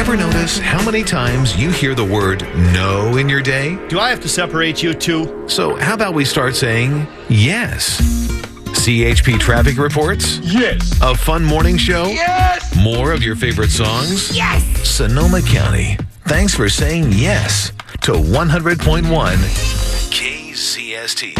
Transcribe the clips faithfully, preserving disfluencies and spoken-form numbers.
ever notice how many times you hear the word no in your day? Do I have to separate you two? So how about we start saying yes? C H P traffic reports? Yes. A fun morning show? Yes. More of your favorite songs? Yes. Sonoma County, thanks for saying yes to one hundred point one K C S T.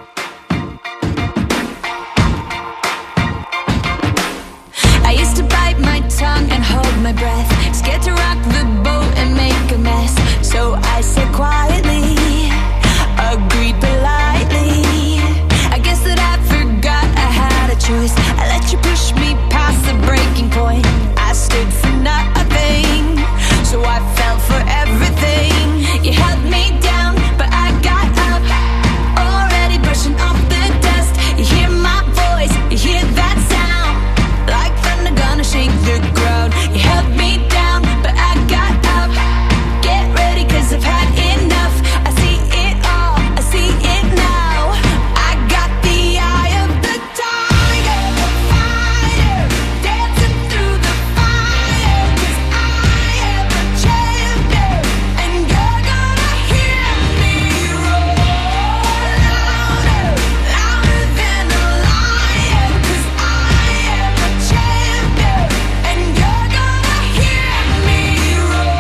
I used to bite my tongue and hold my breath, scared to rock the boat and make a mess. So I said quietly, agreed politely. I guess that I forgot I had a choice. I let you push me past the breaking point. I stood for nothing, so I fell for everything. You held me down, but I got up, already brushing off the dust. You hear my voice, you hear that sound, like thunder gonna shake the ground. You held me down, but I got up. Get ready, cause I've had enough. I see it all, I see it now. I got the eye of the tiger, the fighter, dancing through the fire. Cause I am a champion, and you're gonna hear me roar louder, louder than a lion. Cause I am a champion, and you're gonna hear me roar.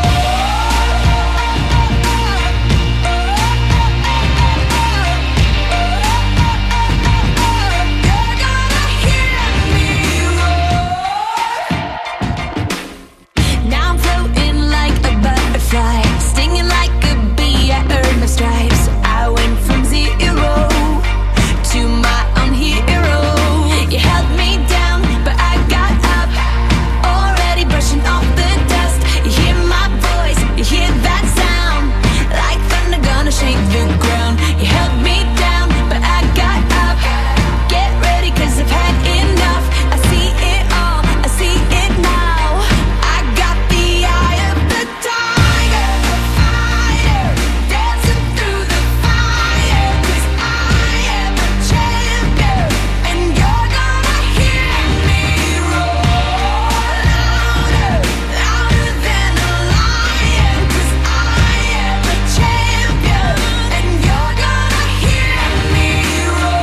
You're gonna hear me roar. Now I'm floating like a butterfly, stinging like a bee. I earned my stripes. I went from zero to my own hero. You held me down, but I got up, already brushing off the dust. You hear my voice, you hear that sound, like thunder gonna shake the ground. You held me down, but I got up. Get ready, cause I've had enough. I see it all, I see it now. I got the eye of the tiger, the fighter, dancing through the fire. Cause I am a champion, and you're gonna hear me roar louder, louder than a lion. Cause I am a champion, and you're gonna hear me roar.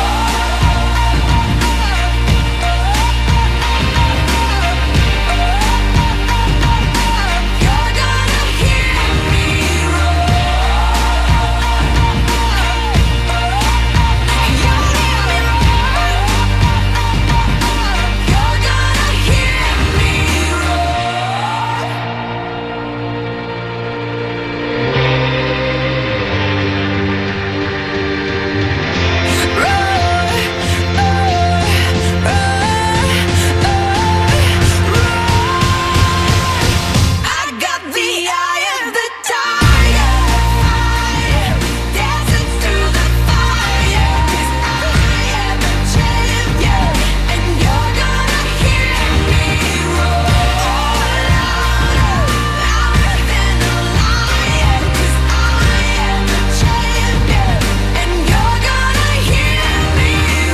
You're gonna hear me I got the eye of the tiger, dancing through the fire. Cause I am a champion, and you're gonna hear me roar louder, louder than a lion. Cause I am a champion, and you're gonna hear me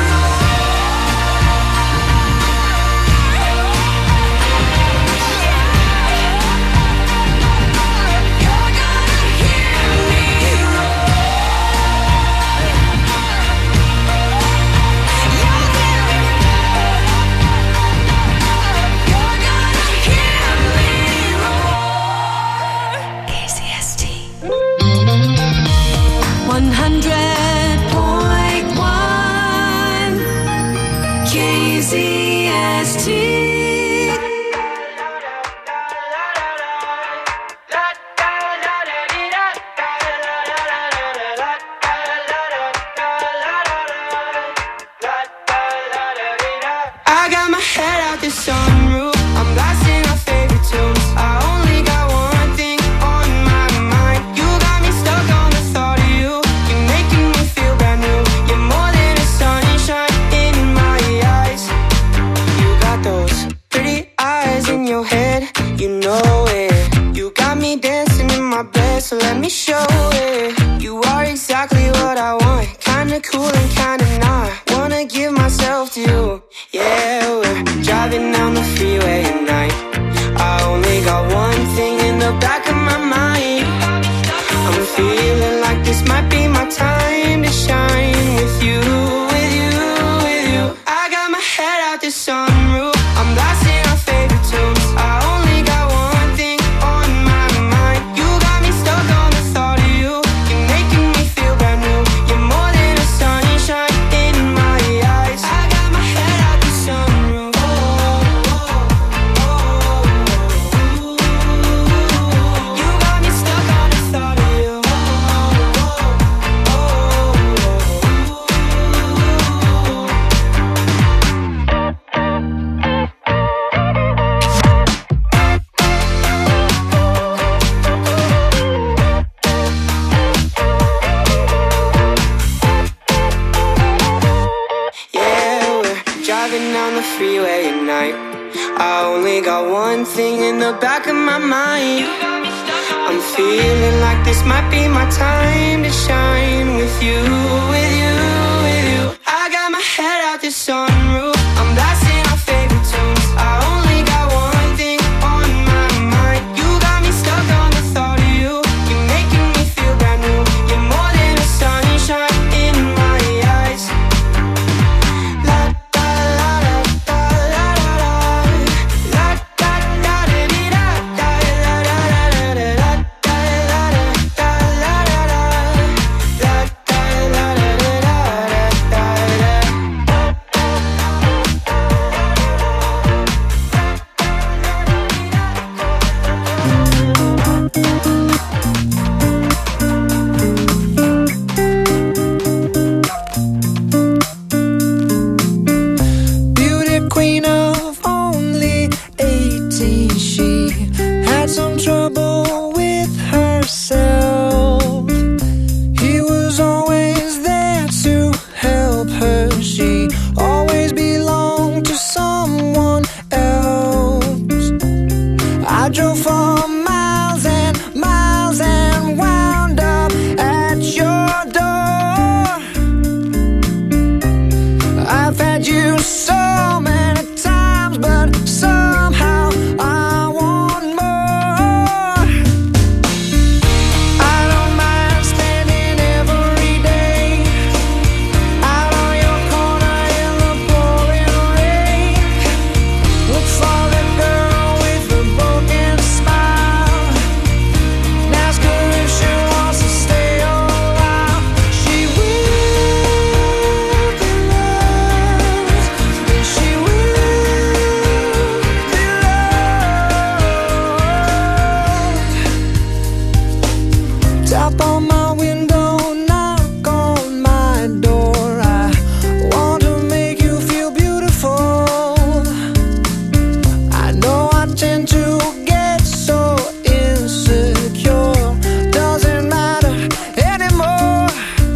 You're gonna hear me You're gonna hear me roar. K C S T one hundred point one K C S T. I got my head out the sunroof, I'm blasting our favorite tunes. I only got one thing on my mind. You got me stuck on the thought of you. You're making me feel brand new. You're more than a sunshine in my eyes. You got those pretty eyes in your head, you know it. You got me dancing in my bed, so let me show it. You are exactly what I want, kinda cool and kinda not. Wanna give myself to you. Yeah, we're driving down the freeway at night. I only got one thing the back of my mind. I'm feeling like this might be my time to shine with you, with you, with you. I got my head out the sunroof, I'm blasting our favorite tunes. I only got one thing on my mind. You got me stuck on the thought of you. You're making me feel brand new. You're more than a sunshine in my eyes. La da la da la la la. La da da da dee da da la la la la la. Da la la da la la la. La da la la la da da da. Beauty queen of only eighteen, she had some trouble with herself. He was always there to help her. She always belonged to someone else. I drove for miles and miles and wound up at your door. I've had you so many times, but somehow I want more. I don't mind spending every day out on your corner in the pouring rain. Look for the girl with the broken smile. Ask her if she wants to stay a while. She will be loved, and she will be loved. Tap on my window, knock on my door. I want to make you feel beautiful. I know I tend to get so insecure. Doesn't matter anymore.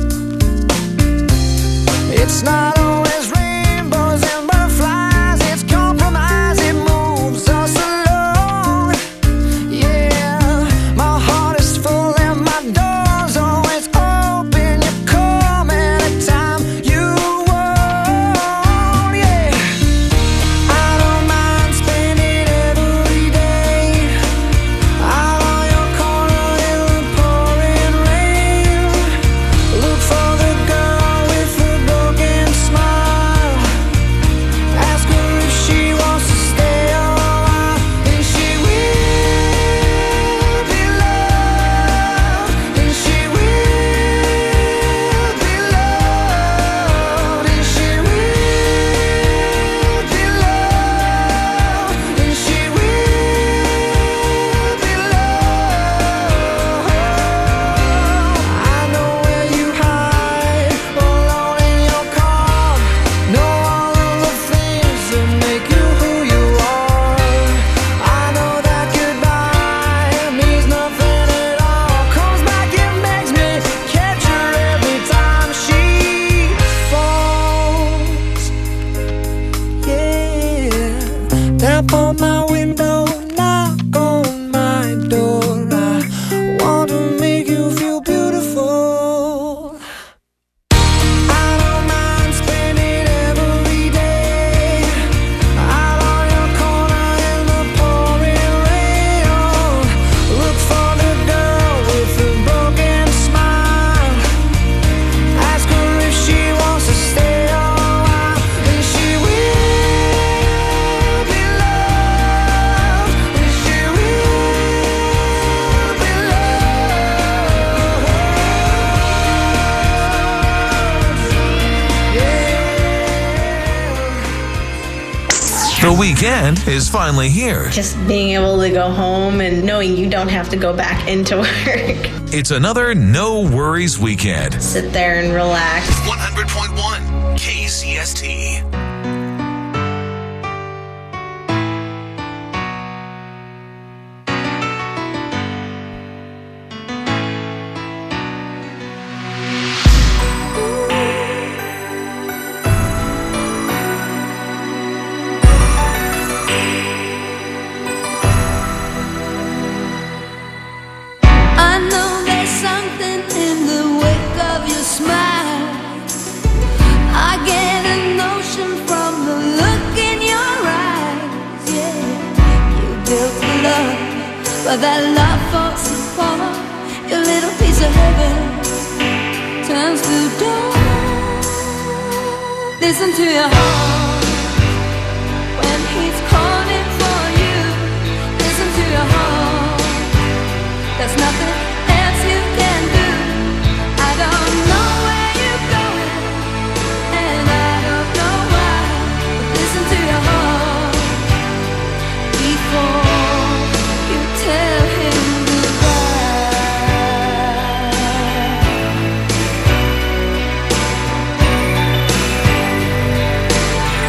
It's not always rainbows and butterflies. It's compromise, it moves us along. Yeah, my heart is full and my door's always open. You come anytime you want. Yeah, I don't mind spending every day out on your corner in the pouring rain. Look for the girl with the broken smile. Ask her if she wants to stay a while, and she will be loved, and she will be loved, and she will be loved, and she will be loved. I know where you hide, alone in your car. Know all of the things that make you who you are. I know that goodbye means nothing at all. Comes back and makes me catch her every time she falls. Yeah, tap on my window, knock on my door. I want to make you feel beautiful. I don't mind spending every day out on your corner in the pouring rain. Oh, look for the girl with the broken smile. Ask her if she wants to stay a while, and she will be loved, and she will be loved. Yeah. The weekend is finally here. Just being able to go home and knowing you don't have to go back into work. It's another no worries weekend. Sit there and relax. one hundred point one K C S T. but that love falls apart. Your little piece of heaven turns to dawn. Listen to your heart when he's calling for you. Listen to your heart. There's nothing else you can do. I don't know where you're going, and I don't know why, but listen to your heart before you tell him goodbye.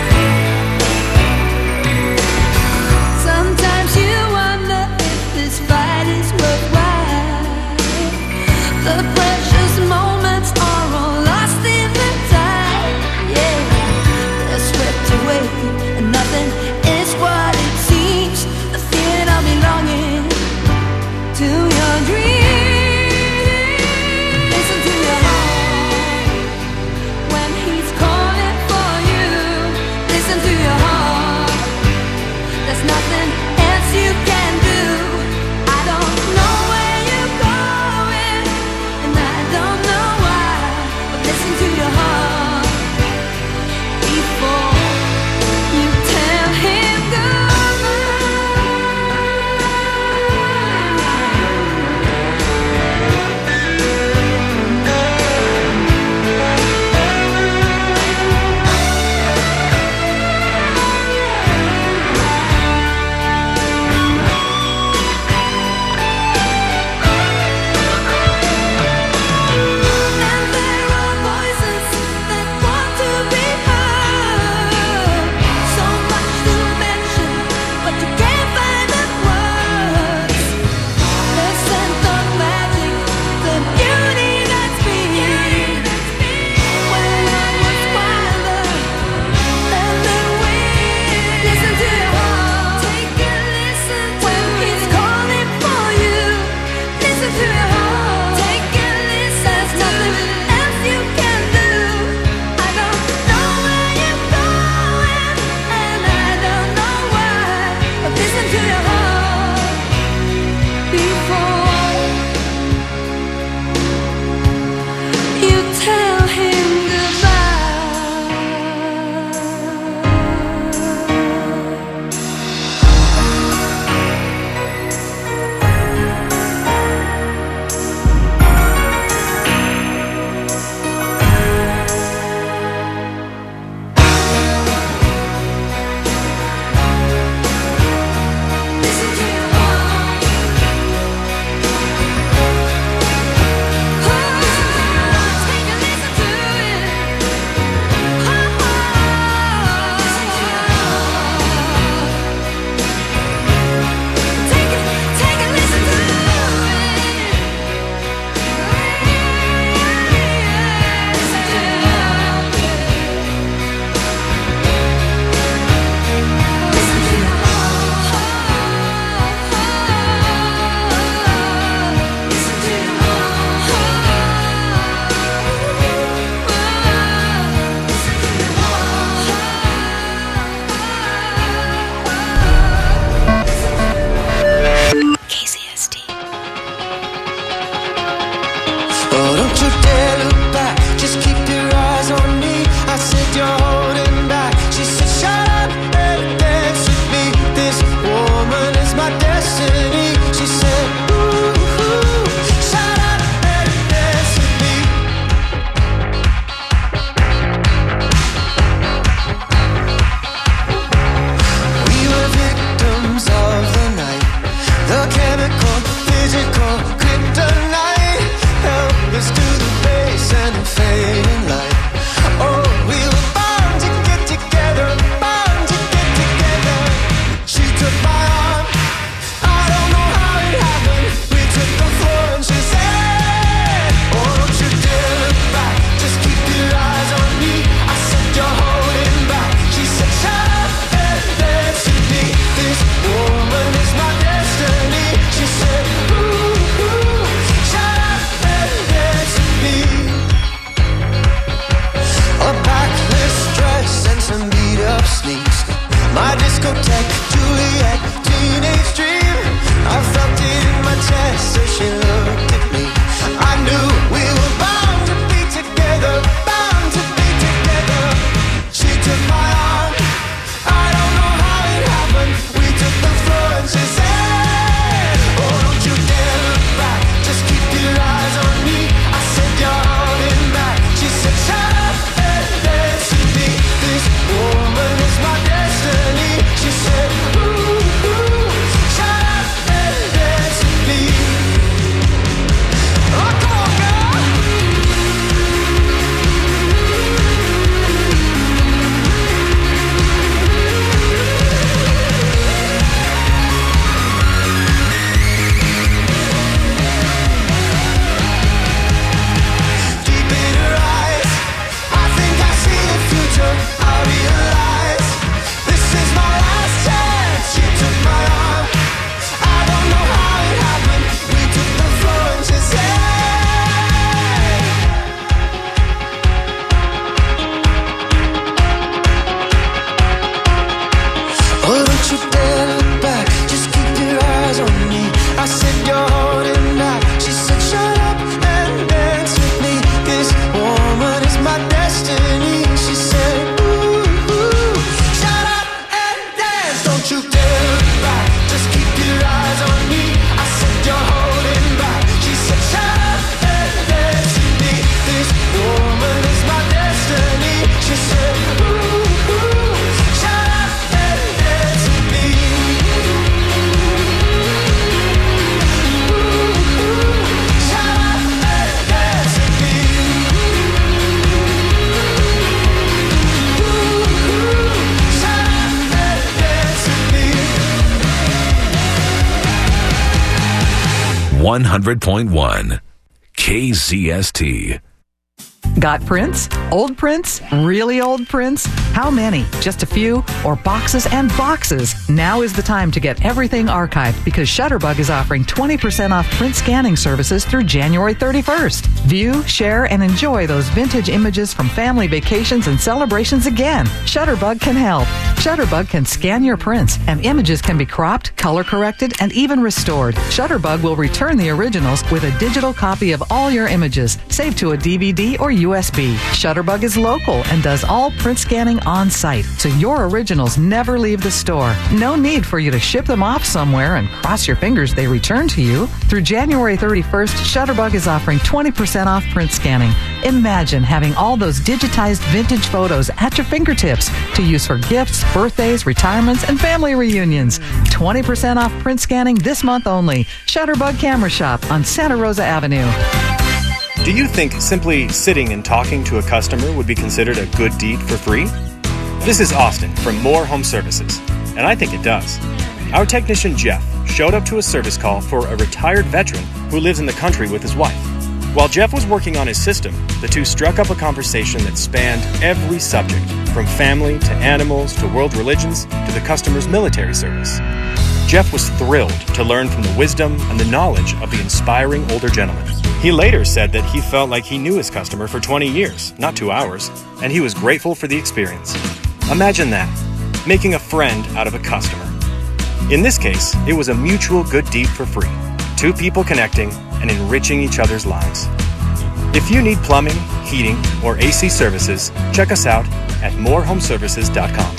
one hundred point one K Z S T. Got prints? Old prints? Really old prints? How many? Just a few? Or boxes and boxes? Now is the time to get everything archived because Shutterbug is offering twenty percent off print scanning services through January thirty-first. View, share, and enjoy those vintage images from family vacations and celebrations again. Shutterbug can help. Shutterbug can scan your prints, and images can be cropped, color corrected, and even restored. Shutterbug will return the originals with a digital copy of all your images, saved to a D V D or U S B. Shutterbug is local and does all print scanning on site, so your originals never leave the store. No need for you to ship them off somewhere and cross your fingers they return to you. Through January thirty-first, Shutterbug is offering twenty percent off print scanning. Imagine having all those digitized vintage photos at your fingertips to use for gifts, birthdays, retirements, and family reunions. twenty percent off print scanning this month only. Shutterbug Camera Shop on Santa Rosa Avenue. Do you think simply sitting and talking to a customer would be considered a good deed for free? This is Austin from Moore Home Services, and I think it does. Our technician Jeff showed up to a service call for a retired veteran who lives in the country with his wife. While Jeff was working on his system, the two struck up a conversation that spanned every subject, from family to animals to world religions to the customer's military service. Jeff was thrilled to learn from the wisdom and the knowledge of the inspiring older gentleman. He later said that he felt like he knew his customer for twenty years, not two hours, and he was grateful for the experience. Imagine that, making a friend out of a customer. In this case, it was a mutual good deed for free, two people connecting and enriching each other's lives. If you need plumbing, heating, or A C services, check us out at more home services dot com.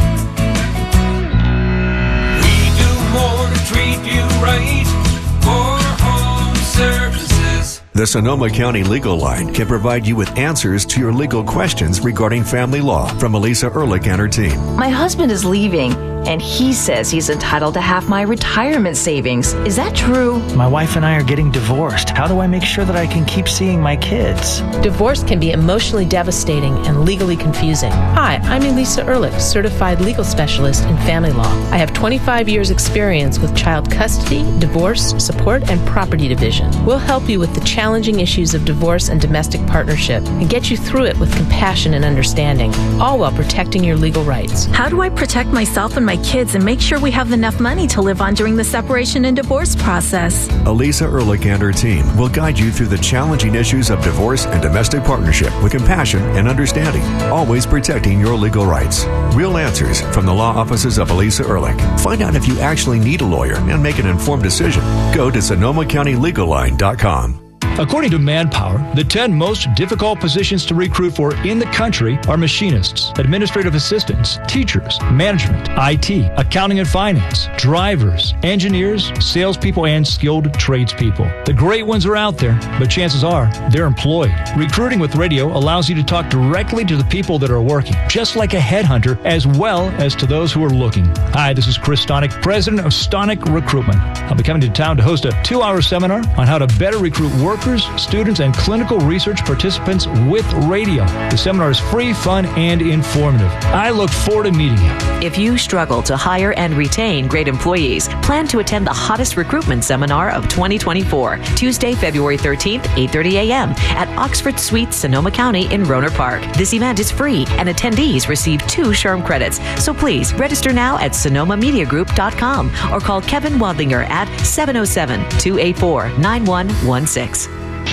We do more to treat you right. More Home Services. The Sonoma County Legal Line can provide you with answers to your legal questions regarding family law from Elisa Ehrlich and her team. My husband is leaving, and he says he's entitled to half my retirement savings. Is that true? My wife and I are getting divorced. How do I make sure that I can keep seeing my kids? Divorce can be emotionally devastating and legally confusing. Hi, I'm Elisa Ehrlich, certified legal specialist in family law. I have twenty-five years experience with child custody, divorce, support, and property division. We'll help you with the challenging issues of divorce and domestic partnership and get you through it with compassion and understanding, all while protecting your legal rights. How do I protect myself and my kids and make sure we have enough money to live on during the separation and divorce process? Elisa Ehrlich and her team will guide you through the challenging issues of divorce and domestic partnership with compassion and understanding, always protecting your legal rights. Real answers from the law offices of Elisa Ehrlich. Find out if you actually need a lawyer and make an informed decision. Go to Sonoma County Legal Line dot com. According to Manpower, the ten most difficult positions to recruit for in the country are machinists, administrative assistants, teachers, management, I T, accounting and finance, drivers, engineers, salespeople, and skilled tradespeople. The great ones are out there, but chances are they're employed. Recruiting with radio allows you to talk directly to the people that are working, just like a headhunter, as well as to those who are looking. Hi, this is Chris Stonick, president of Stonick Recruitment. I'll be coming to town to host a two-hour seminar on how to better recruit workers, students, and clinical research participants with radio. The seminar is free, fun, and informative. I look forward to meeting you. If you struggle to hire and retain great employees, plan to attend the hottest recruitment seminar of twenty twenty-four, Tuesday, February thirteenth, eight thirty a.m. at Oxford Suites, Sonoma County in Rohnert Park. This event is free, and attendees receive two SHRM credits. So please register now at sonoma media group dot com or call Kevin Wadlinger at seven oh seven, two eight four, nine one one six.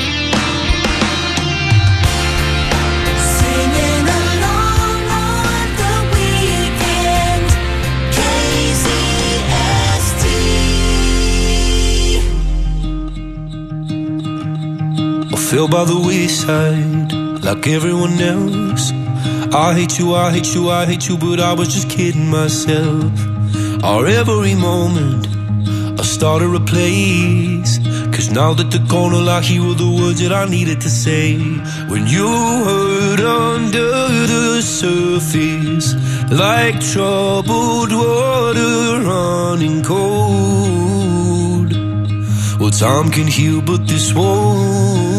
Fell by the wayside like everyone else. I hate you, I hate you, I hate you, but I was just kidding myself. Our every moment I started a place, cause now that they're gone, all I hear were the words that I needed to say. When you hurt under the surface, like troubled water running cold. Well, time can heal, but this won't.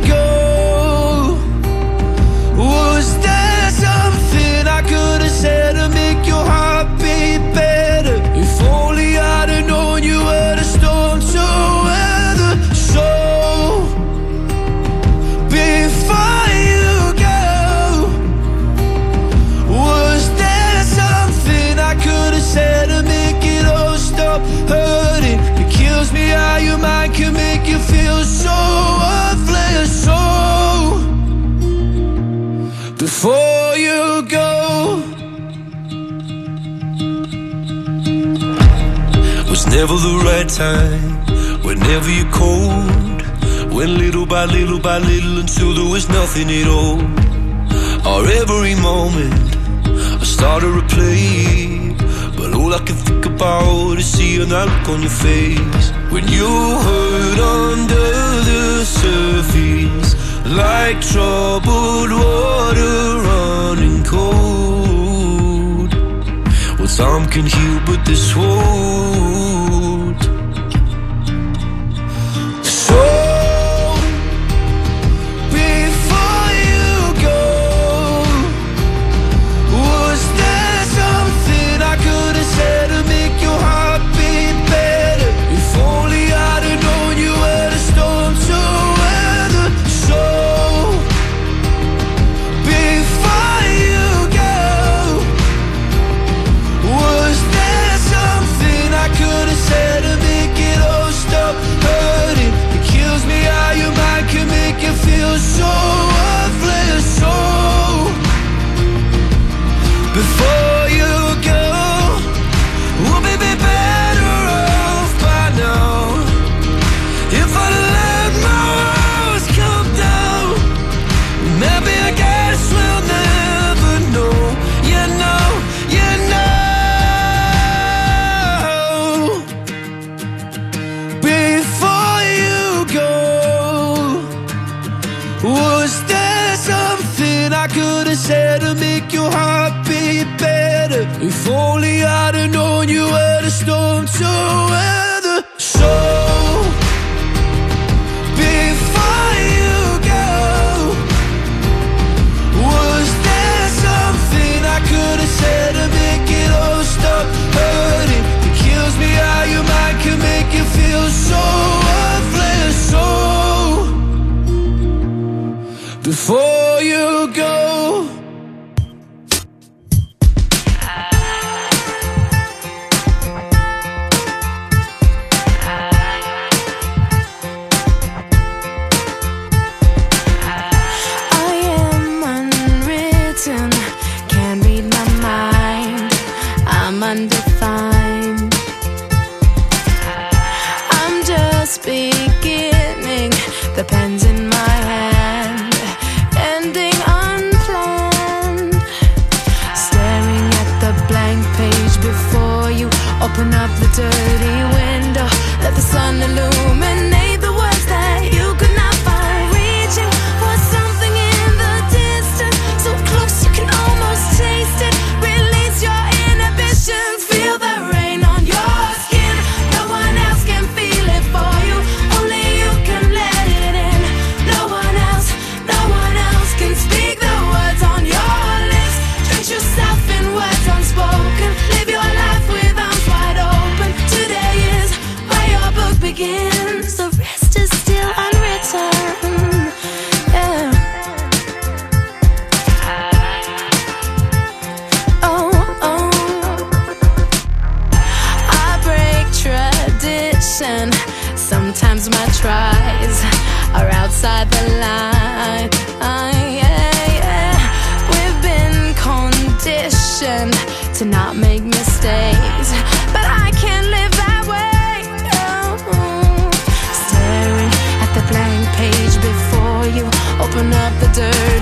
Said never the right time. Whenever you're cold, went little by little by little until there was nothing at all. Or every moment I started to play, but all I can think about is seeing that look on your face. When you hurt under the surface, like troubled water running cold. Well, time can heal, but this won't. So before you go, was there something I could have said to make your heart beat better? If only I'd have known you were the storm to weather. So before you go, was there something I could have said to make it all stop hurting? It kills me how your mind can make you feel so worthless. So before you go, we'll be be better off by now. If I let my walls come down, maybe I guess we'll never know. You know, you know. Before you go, was there something I could have said to make your heart beat better? If only I'd have known you were the storm to weather. So before you go, was there something I could have said to make it all stop hurting? It kills me how your mind can make you feel so worthless. So before you go, I am unwritten, can't read my mind. I'm undefined. I'm just beginning, the pen's in my hand, ending unplanned. Staring at the blank page before you, open up the dirty window, let the sun illuminate the words that you could not find. Reaching for something in the distance, so close you can almost taste it. Release your inhibitions, feel the rain on your skin. No one else can feel it for you, only you can let it in. No one else, no one else can speak the words on your lips. Drench yourself in words unspoken, live your life with arms wide open. Today is where your book begins, the rest is still unwritten. Yeah. Oh, oh. I break tradition. Sometimes my tries are outside the line. Ah, yeah, yeah. We've been conditioned to not make mistakes, but I can't live that way. No. Staring at the blank page before you, open up the dirt